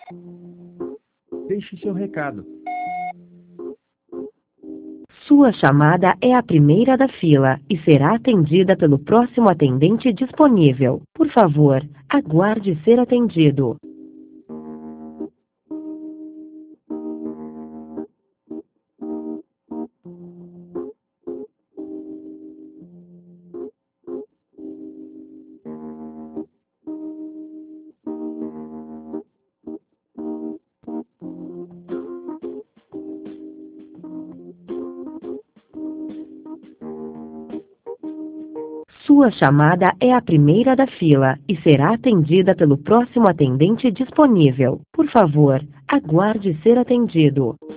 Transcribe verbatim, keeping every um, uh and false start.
Deixe seu recado. Sua chamada é a primeira da fila e será atendida pelo próximo atendente disponível. Por favor, aguarde ser atendido. Sua chamada é a primeira da fila e será atendida pelo próximo atendente disponível. Por favor, aguarde ser atendido.